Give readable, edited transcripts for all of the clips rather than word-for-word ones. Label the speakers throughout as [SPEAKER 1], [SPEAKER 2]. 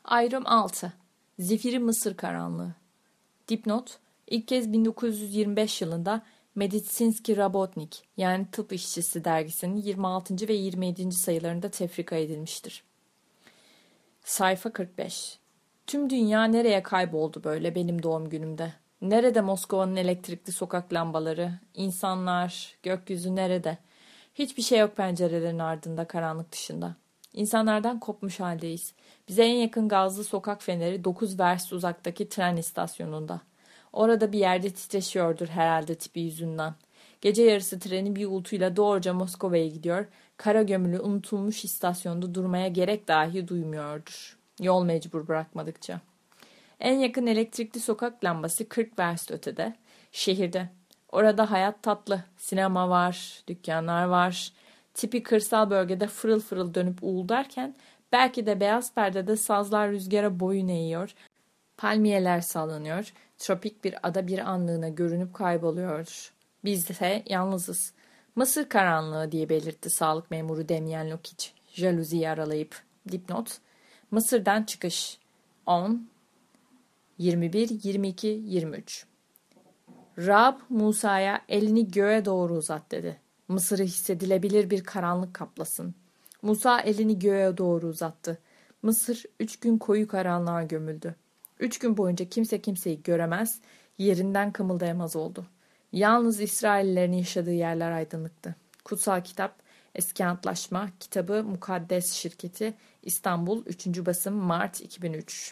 [SPEAKER 1] Ayrım 6. Zifiri Mısır karanlığı. Dipnot: İlk kez 1925 yılında Meditsinski Rabotnik yani Tıp İşçisi dergisinin 26. ve 27. sayılarında tefrika edilmiştir. Sayfa 45. Tüm dünya nereye kayboldu böyle benim doğum günümde? Nerede Moskova'nın elektrikli sokak lambaları? İnsanlar, gökyüzü nerede? Hiçbir şey yok pencerelerin ardında, karanlık dışında. İnsanlardan kopmuş haldeyiz. Bize en yakın gazlı sokak feneri 9 vers uzaktaki tren istasyonunda. Orada bir yerde titreşiyordur herhalde tipi yüzünden. Gece yarısı treni bir uğultuyla doğruca Moskova'ya gidiyor. Kara gömülü unutulmuş istasyonda durmaya gerek dahi duymuyordur. Yol mecbur bırakmadıkça. En yakın elektrikli sokak lambası 40 verst ötede. Şehirde. Orada hayat tatlı. Sinema var, dükkanlar var. Tipi kırsal bölgede fırıl fırıl dönüp uğuldarken belki de beyaz perdede sazlar rüzgara boyun eğiyor. Palmiyeler sallanıyor. Tropik bir ada bir anlığına görünüp kayboluyor. Biz ise yalnızız. Mısır karanlığı diye belirtti sağlık memuru Demyan Lokic, jaluziyi aralayıp. Dipnot: Mısır'dan çıkış. 10, 21, 22, 23. Rab Musa'ya elini göğe doğru uzat dedi. Mısır'ı hissedilebilir bir karanlık kaplasın. Musa elini göğe doğru uzattı. Mısır 3 gün koyu karanlığa gömüldü. 3 gün boyunca kimse kimseyi göremez, yerinden kımıldayamaz oldu. Yalnız İsraillerin yaşadığı yerler aydınlıktı. Kutsal Kitap, Eski Antlaşma, Kitabı Mukaddes Şirketi, İstanbul, 3. basım, Mart 2003.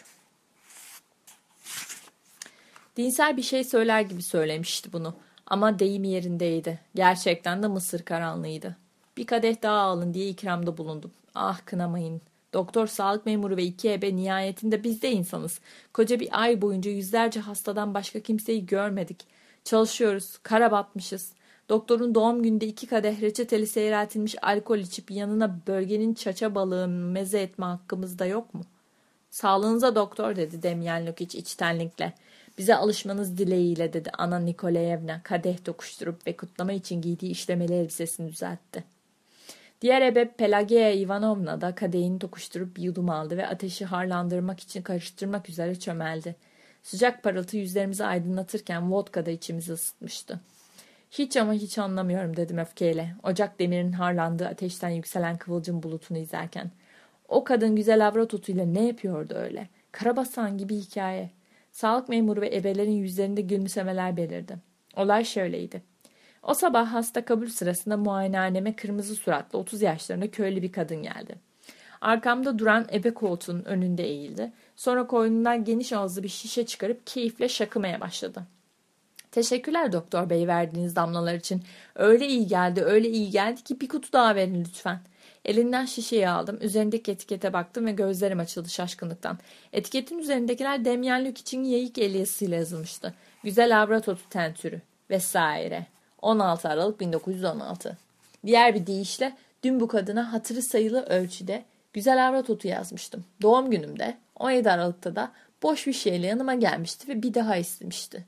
[SPEAKER 1] Dinsel bir şey söyler gibi söylemişti bunu. Ama deyim yerindeydi. Gerçekten de Mısır karanlığıydı. Bir kadeh daha alın diye ikramda bulundum. Ah kınamayın. Doktor, sağlık memuru ve 2 ebe nihayetinde biz de insanız. Koca bir ay boyunca yüzlerce hastadan başka kimseyi görmedik. Çalışıyoruz. Kara batmışız. Doktorun doğum gününde 2 kadeh reçeteli seyreltilmiş alkol içip yanına bölgenin çaça balığı meze etme hakkımız da yok mu? Sağlığınıza doktor, dedi Demyan Lokic içtenlikle. Bize alışmanız dileğiyle, dedi Ana Nikolayevna kadeh dokuşturup ve kutlama için giydiği işlemeli elbisesini düzeltti. Diğer ebe Pelageya Ivanovna da kadehini dokuşturup bir yudum aldı ve ateşi harlandırmak için karıştırmak üzere çömeldi. Sıcak parıltı yüzlerimizi aydınlatırken vodka da içimizi ısıtmıştı. Hiç ama hiç anlamıyorum, dedim öfkeyle. Ocak demirinin harlandığı ateşten yükselen kıvılcım bulutunu izlerken. O kadın güzel avrat otuyla ne yapıyordu öyle? Karabasan gibi hikaye. Sağlık memuru ve ebelerin yüzlerinde gülümsemeler belirdi. Olay şöyleydi. O sabah hasta kabul sırasında muayenehaneme kırmızı suratlı 30 yaşlarında köylü bir kadın geldi. Arkamda duran ebe koltuğunun önünde eğildi. Sonra koynundan geniş ağızlı bir şişe çıkarıp keyifle şakımaya başladı. Teşekkürler doktor bey verdiğiniz damlalar için. Öyle iyi geldi, öyle iyi geldi ki bir kutu daha verin lütfen. Elinden şişeyi aldım. Üzerindeki etikete baktım ve gözlerim açıldı şaşkınlıktan. Etiketin üzerindekiler Demyan Lokic'in yayık el yazısıyla yazılmıştı. Güzel avrat tentürü vesaire. 16 Aralık 1916. Diğer bir deyişle dün bu kadına hatırı sayılı ölçüde güzel avrat otu yazmıştım. Doğum günümde 17 Aralık'ta da boş bir şeyle yanıma gelmişti ve bir daha istemişti.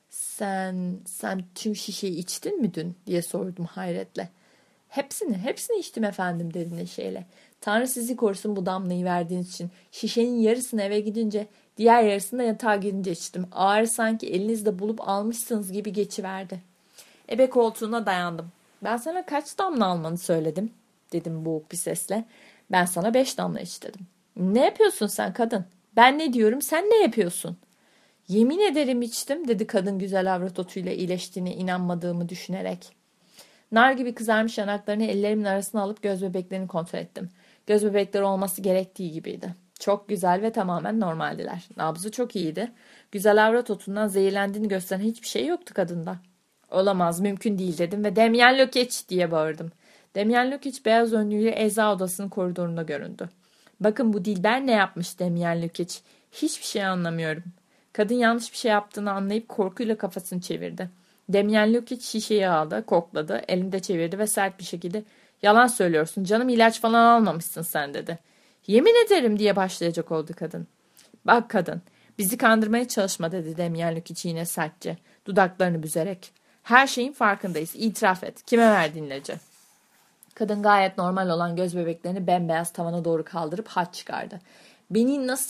[SPEAKER 1] Sen tüm şişeyi içtin mi dün diye sordum hayretle. Hepsini içtim efendim, dedi neşeyle. Tanrı sizi korusun bu damlayı verdiğiniz için. Şişenin yarısını eve gidince, diğer yarısını da yatağa gidince içtim. Ağrı sanki elinizde bulup almışsınız gibi geçiverdi. Ebe koltuğuna dayandım. Ben sana kaç damla almanı söyledim, dedim boğuk bir sesle. Ben sana 5 damla iç, dedim. Ne yapıyorsun sen kadın? Ben ne diyorum, sen ne yapıyorsun? Yemin ederim içtim, dedi kadın güzel avrat otuyla iyileştiğine inanmadığımı düşünerek. Nar gibi kızarmış yanaklarını ellerimin arasına alıp göz bebeklerini kontrol ettim. Göz bebekleri olması gerektiği gibiydi. Çok güzel ve tamamen normaldiler. Nabzı çok iyiydi. Güzel avrat otundan zehirlendiğini gösteren hiçbir şey yoktu kadında. Olamaz, mümkün değil, dedim ve Demyan Lokic diye bağırdım. Demyan Lokic beyaz önlüğüyle ecza odasının koridorunda göründü. Bakın bu Dilber ne yapmış, Demyan Lokic. Hiçbir şey anlamıyorum. Kadın yanlış bir şey yaptığını anlayıp korkuyla kafasını çevirdi. Demyan Lokic şişeyi aldı, kokladı, elinde çevirdi ve sert bir şekilde "Yalan söylüyorsun canım, ilaç falan almamışsın sen," dedi. "Yemin ederim," diye başlayacak oldu kadın. "Bak kadın, bizi kandırmaya çalışma," dedi Demyan Lokic yine sertçe, dudaklarını büzerek. "Her şeyin farkındayız, itiraf et. Kime verdiğin ilacı?" Kadın gayet normal olan göz bebeklerini bembeyaz tavana doğru kaldırıp haç çıkardı. "Beni nasıl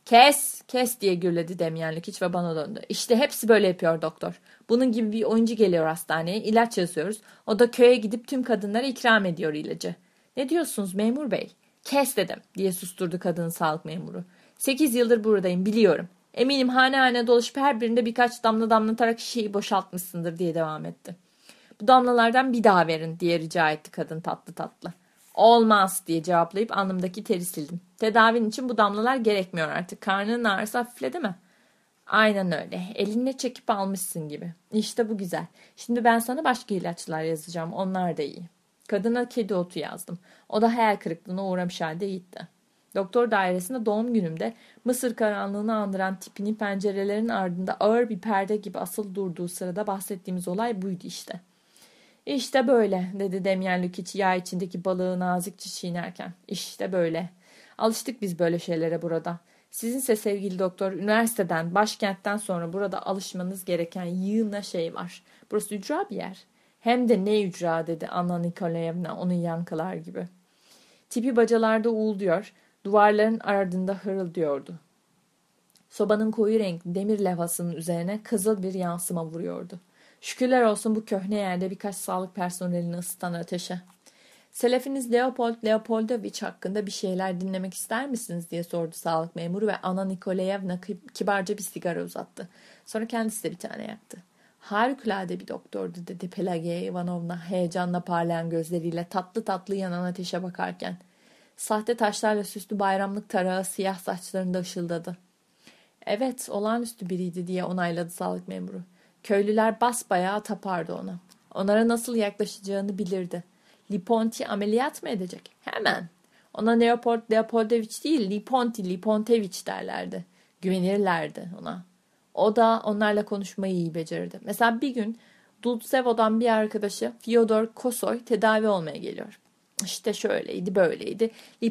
[SPEAKER 1] Kes diye gürledi Demyanlık ve bana döndü. İşte hepsi böyle yapıyor doktor. Bunun gibi bir oyuncu geliyor hastaneye, ilaç yazıyoruz. O da köye gidip tüm kadınlara ikram ediyor ilacı. Ne diyorsunuz memur bey? Kes dedim diye susturdu kadının sağlık memuru. 8 yıldır buradayım biliyorum. Eminim hane hane dolaşıp her birinde birkaç damla damlatarak şişeyi boşaltmışsındır diye devam etti. Bu damlalardan bir daha verin diye rica etti kadın tatlı tatlı. Olmaz diye cevaplayıp alnımdaki teri sildim. Tedavin için bu damlalar gerekmiyor artık. Karnının ağrısı hafifledi mi? Aynen öyle. Elinle çekip almışsın gibi. İşte bu güzel. Şimdi ben sana başka ilaçlar yazacağım. Onlar da iyi. Kadına kedi otu yazdım. O da hayal kırıklığına uğramış halde gitti. Doktor dairesinde doğum günümde Mısır karanlığını andıran tipinin pencerelerin ardında ağır bir perde gibi asılı durduğu sırada bahsettiğimiz olay buydu işte. İşte böyle dedi Demyen Lukic yağ içindeki balığı nazikçe çiğnerken. İşte böyle. Alıştık biz böyle şeylere burada. Sizinse sevgili doktor üniversiteden, başkentten sonra burada alışmanız gereken yığına şey var. Burası ücra bir yer. Hem de ne ücra dedi Anna Nikolayevna onun yankılar gibi. Tipi bacalarda uğulduyor, duvarların ardında hırıldıyordu. Sobanın koyu renkli demir levhasının üzerine kızıl bir yansıma vuruyordu. Şükürler olsun bu köhne yerde birkaç sağlık personelini ısıtan ateşe. Selefiniz Leopold Leopoldovich hakkında bir şeyler dinlemek ister misiniz diye sordu sağlık memuru ve Anna Nikolayevna kibarca bir sigara uzattı. Sonra kendisi de bir tane yaktı. Harikulade bir doktordu dedi Pelageya Ivanovna heyecanla parlayan gözleriyle tatlı tatlı yanan ateşe bakarken. Sahte taşlarla süslü bayramlık tarağı siyah saçlarında ışıldadı. Evet, olağanüstü biriydi diye onayladı sağlık memuru. Köylüler basbayağı tapardı ona. Onlara nasıl yaklaşacağını bilirdi. Liponti ameliyat mı edecek? Hemen. Ona Leopold Leopoldovich değil, Lipontevich derlerdi. Güvenirlerdi ona. O da onlarla konuşmayı iyi becerirdi. Mesela bir gün Dulcevo'dan bir arkadaşı Fyodor Kosoy tedavi olmaya geliyor. İşte şöyleydi böyleydi.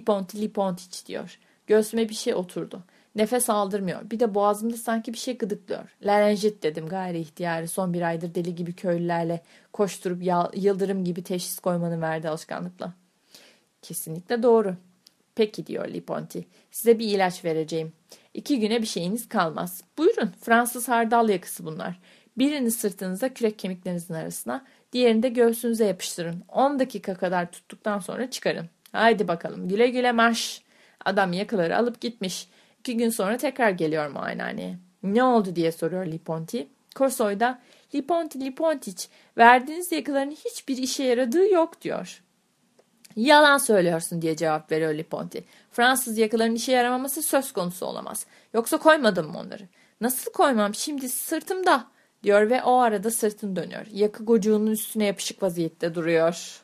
[SPEAKER 1] Lipontiç diyor. Göğsüme bir şey oturdu. Nefes aldırmıyor. Bir de boğazımda sanki bir şey gıdıklıyor. Larenjit dedim gayri ihtiyarı. Son bir aydır deli gibi köylülerle koşturup yıldırım gibi teşhis koymanın verdiği alışkanlıkla. Kesinlikle doğru. Peki diyor Liponti. Size bir ilaç vereceğim. 2 güne bir şeyiniz kalmaz. Buyurun Fransız hardal yakısı bunlar. Birini sırtınıza kürek kemiklerinizin arasına, diğerini de göğsünüze yapıştırın. 10 dakika kadar tuttuktan sonra çıkarın. Haydi bakalım güle güle marş. Adam yakıları alıp gitmiş. 2 gün sonra tekrar geliyor muayenehaneye. Ne oldu diye soruyor Liponti. Korsoy da Lipontiç verdiğiniz yakıların hiçbir işe yaradığı yok diyor. Yalan söylüyorsun diye cevap veriyor Liponti. Fransız yakıların işe yaramaması söz konusu olamaz. Yoksa koymadım mı onları? Nasıl koymam şimdi sırtımda diyor ve o arada sırtını dönüyor. Yakı gocuğunun üstüne yapışık vaziyette duruyor.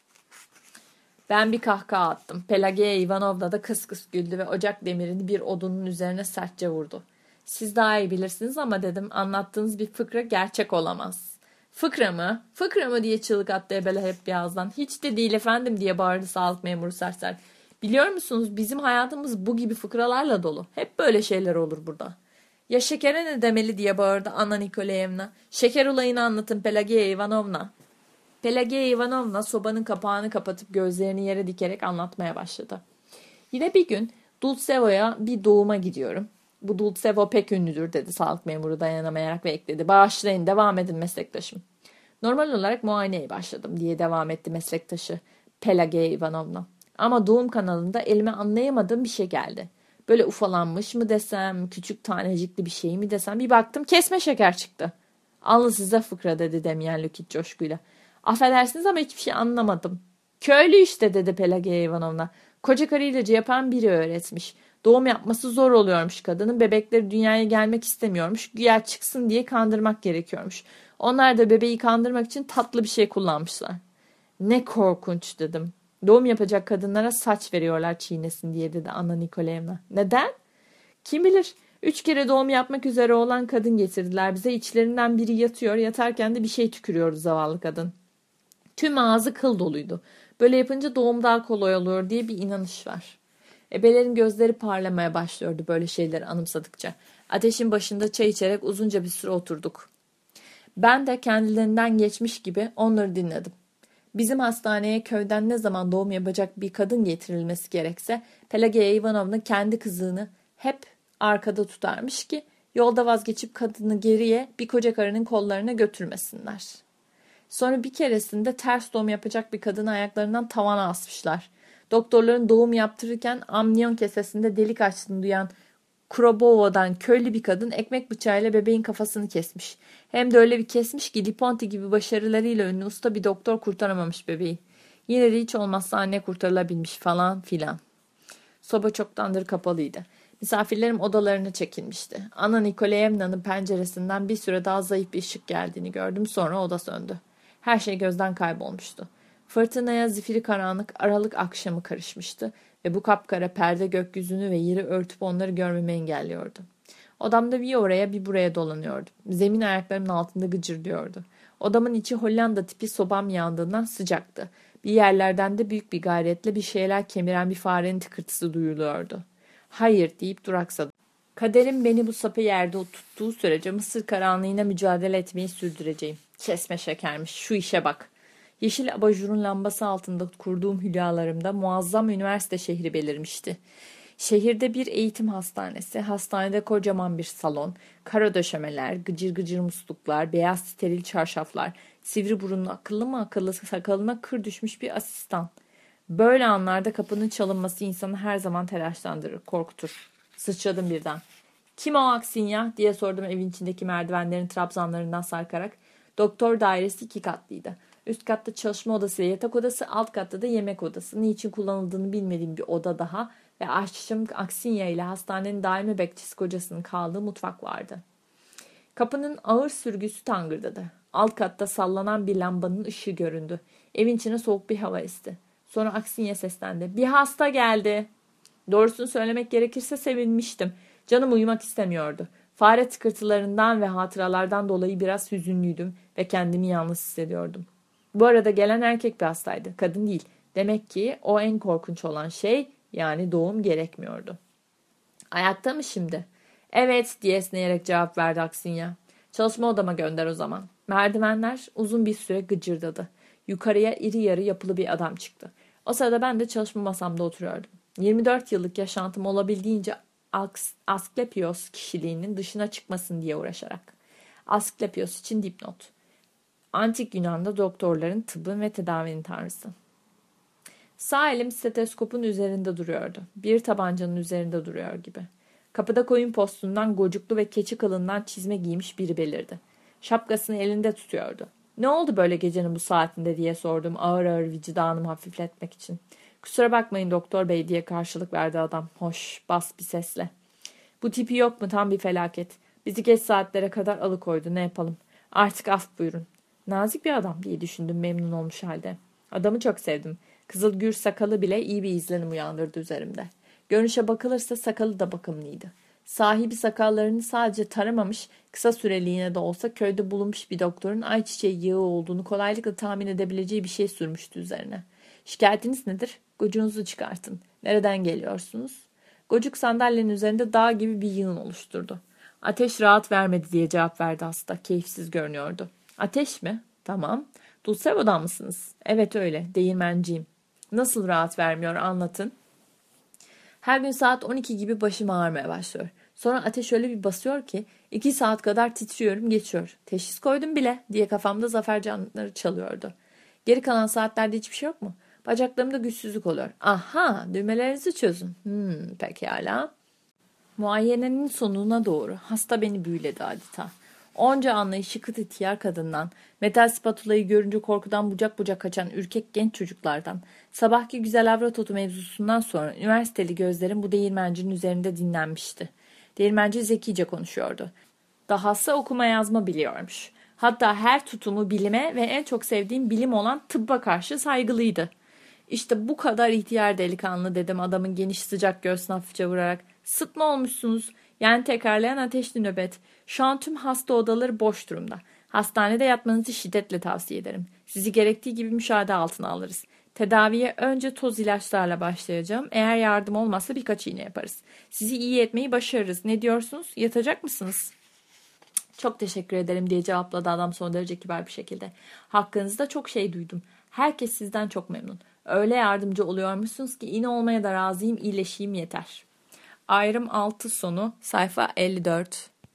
[SPEAKER 1] Ben bir kahkaha attım. Pelageya Ivanovna da kıs kıs güldü ve ocak demirini bir odunun üzerine sertçe vurdu. Siz daha iyi bilirsiniz ama dedim anlattığınız bir fıkra gerçek olamaz. Fıkra mı? Fıkra mı diye çığlık attı Ebele hep bir ağızdan. Hiç de değil efendim diye bağırdı sağlık memuru serseri. Biliyor musunuz bizim hayatımız bu gibi fıkralarla dolu. Hep böyle şeyler olur burada. Ya şekere ne demeli diye bağırdı Anna Nikolayevna. Şeker olayını anlatın Pelageya Ivanovna. Pelageya Ivanovna sobanın kapağını kapatıp gözlerini yere dikerek anlatmaya başladı. Yine bir gün Dulcevo'ya bir doğuma gidiyorum. Bu Dulcevo pek ünlüdür dedi sağlık memuru dayanamayarak ve ekledi. Bağışlayın devam edin meslektaşım. Normal olarak muayeneye başladım diye devam etti meslektaşı Pelageya Ivanovna. Ama doğum kanalında elime anlayamadığım bir şey geldi. Böyle ufalanmış mı desem, küçük tanecikli bir şey mi desem bir baktım kesme şeker çıktı. Alın size fıkra dedi Demyen Lukic coşkuyla. Affedersiniz ama hiçbir şey anlamadım. Köylü işte dedi Pelageya Ivanovna. Koca karı ilacı yapan biri öğretmiş. Doğum yapması zor oluyormuş kadının. Bebekleri dünyaya gelmek istemiyormuş. Güya çıksın diye kandırmak gerekiyormuş. Onlar da bebeği kandırmak için tatlı bir şey kullanmışlar. Ne korkunç dedim. Doğum yapacak kadınlara saç veriyorlar çiğnesin diye dedi Anna Nikolayevna. Neden? Kim bilir. 3 kere doğum yapmak üzere olan kadın getirdiler bize. İçlerinden biri yatıyor. Yatarken de bir şey tükürüyordu zavallı kadın. Tüm ağzı kıl doluydu. Böyle yapınca doğum daha kolay oluyor diye bir inanış var. Ebelerin gözleri parlamaya başlıyordu böyle şeyleri anımsadıkça. Ateşin başında çay içerek uzunca bir süre oturduk. Ben de kendilerinden geçmiş gibi onları dinledim. Bizim hastaneye köyden ne zaman doğum yapacak bir kadın getirilmesi gerekse Pelageya Ivanovna kendi kızını hep arkada tutarmış ki yolda vazgeçip kadını geriye bir koca karının kollarına götürmesinler. Sonra bir keresinde ters doğum yapacak bir kadını ayaklarından tavana asmışlar. Doktorların doğum yaptırırken amniyon kesesinde delik açtığını duyan Krobova'dan köylü bir kadın ekmek bıçağıyla bebeğin kafasını kesmiş. Hem de öyle bir kesmiş ki Liponti gibi başarılarıyla ünlü usta bir doktor kurtaramamış bebeği. Yine de hiç olmazsa anne kurtarılabilmiş falan filan. Soba çoktandır kapalıydı. Misafirlerim odalarına çekilmişti. Anna Nikolayevna'nın penceresinden bir süre daha zayıf bir ışık geldiğini gördüm. Sonra oda söndü. Her şey gözden kaybolmuştu. Fırtınaya zifiri karanlık Aralık akşamı karışmıştı ve bu kapkara perde gökyüzünü ve yeri örtüp onları görmemi engelliyordu. Odamda bir oraya bir buraya dolanıyordum. Zemin ayaklarımın altında gıcırdıyordu. Odamın içi Hollanda tipi sobam yandığından sıcaktı. Bir yerlerden de büyük bir gayretle bir şeyler kemiren bir farenin tıkırtısı duyuluyordu. Hayır deyip duraksadım. Kaderim beni bu sapı yerde tuttuğu sürece Mısır karanlığıyla mücadele etmeyi sürdüreceğim. Kesme şekermiş, şu işe bak. Yeşil abajurun lambası altında kurduğum hülyalarımda muazzam üniversite şehri belirmişti. Şehirde bir eğitim hastanesi, hastanede kocaman bir salon, kara döşemeler, gıcır gıcır musluklar, beyaz steril çarşaflar, sivri burunlu akıllı mı akıllı sakalına kır düşmüş bir asistan. Böyle anlarda kapının çalınması insanı her zaman telaşlandırır, korkutur. Sıçradım birden. Kim o Aksinya diye sordum evin içindeki merdivenlerin trabzanlarından sarkarak. Doktor dairesi 2 katlıydı. Üst katta çalışma odası ve yatak odası, alt katta da yemek odası. Niçin kullanıldığını bilmediğim bir oda daha ve aşçım Aksinya ile hastanenin daimi bekçisi kocasının kaldığı mutfak vardı. Kapının ağır sürgüsü tangırdadı. Alt katta sallanan bir lambanın ışığı göründü. Evin içine soğuk bir hava esti. Sonra Aksinya seslendi. Bir hasta geldi. Doğrusunu söylemek gerekirse sevinmiştim. Canım uyumak istemiyordu. Fare tıkırtılarından ve hatıralardan dolayı biraz hüzünlüydüm ve kendimi yalnız hissediyordum. Bu arada gelen erkek bir hastaydı. Kadın değil. Demek ki o en korkunç olan şey, yani doğum gerekmiyordu. Ayakta mı şimdi? Evet diye esneyerek cevap verdi Aksinya. Çalışma odama gönder o zaman. Merdivenler uzun bir süre gıcırdadı. Yukarıya iri yarı yapılı bir adam çıktı. O sırada ben de çalışma masamda oturuyordum. 24 yıllık yaşantım olabildiğince Asklepios kişiliğinin dışına çıkmasın diye uğraşarak. Asklepios için dipnot. Antik Yunan'da doktorların, tıbbın ve tedavinin tanrısı. Sağ elim steteskopun üzerinde duruyordu. Bir tabancanın üzerinde duruyor gibi. Kapıda koyun postundan gocuklu ve keçi kılından çizme giymiş biri belirdi. Şapkasını elinde tutuyordu. Ne oldu böyle gecenin bu saatinde diye sordum ağır ağır vicdanımı hafifletmek için. Kusura bakmayın doktor bey diye karşılık verdi adam. Hoş, bas bir sesle. Bu tipi yok mu tam bir felaket. Bizi geç saatlere kadar alıkoydu ne yapalım. Artık af buyurun. Nazik bir adam diye düşündüm memnun olmuş halde. Adamı çok sevdim. Kızıl gür sakalı bile iyi bir izlenim uyandırdı üzerimde. Görünüşe bakılırsa sakalı da bakımlıydı. Sahibi sakallarını sadece taramamış, kısa süreliğine de olsa köyde bulunmuş bir doktorun ayçiçeği yağı olduğunu kolaylıkla tahmin edebileceği bir şey sürmüştü üzerine. Şikayetiniz nedir? Gocuğunuzu çıkartın. Nereden geliyorsunuz? Gocuk sandalyenin üzerinde dağ gibi bir yığın oluşturdu. Ateş rahat vermedi diye cevap verdi hasta. Keyifsiz görünüyordu. Ateş mi? Tamam. Dulcevo'dan mısınız? Evet öyle. Değirmenciyim. Nasıl rahat vermiyor anlatın. Her gün saat 12 gibi başım ağrımaya başlıyor. Sonra ateş öyle bir basıyor ki 2 saat kadar titriyorum geçiyor. Teşhis koydum bile diye kafamda zafer canları çalıyordu. Geri kalan saatlerde hiçbir şey yok mu? Bacaklarımda güçsüzlük oluyor. Aha düğmelerinizi çözün. Pekala. Muayenenin sonuna doğru hasta beni büyüledi adeta. Onca anlayışı kıt ihtiyar kadından, metal spatulayı görünce korkudan bucak bucak kaçan ürkek genç çocuklardan, sabahki güzel avrat mevzusundan sonra üniversiteli gözlerim bu değirmencinin üzerinde dinlenmişti. Değirmenci zekice konuşuyordu. Dahası okuma yazma biliyormuş. Hatta her tutumu bilime ve en çok sevdiğim bilim olan tıbba karşı saygılıydı. İşte bu kadar ihtiyar delikanlı dedim adamın geniş sıcak göğsüne hafifçe vurarak. Sıtma olmuşsunuz. Yani tekrarlayan ateşli nöbet. Şu an tüm hasta odaları boş durumda. Hastanede yatmanızı şiddetle tavsiye ederim. Sizi gerektiği gibi müşahede altına alırız. Tedaviye önce toz ilaçlarla başlayacağım. Eğer yardım olmazsa birkaç iğne yaparız. Sizi iyi etmeyi başarırız. Ne diyorsunuz? Yatacak mısınız? Çok teşekkür ederim diye cevapladı adam son derece kibar bir şekilde. Hakkınızda çok şey duydum. Herkes sizden çok memnun. Öyle yardımcı oluyormuşsunuz ki iğne olmaya da razıyım, iyileşeyim yeter. Ayrım 6 sonu sayfa 54.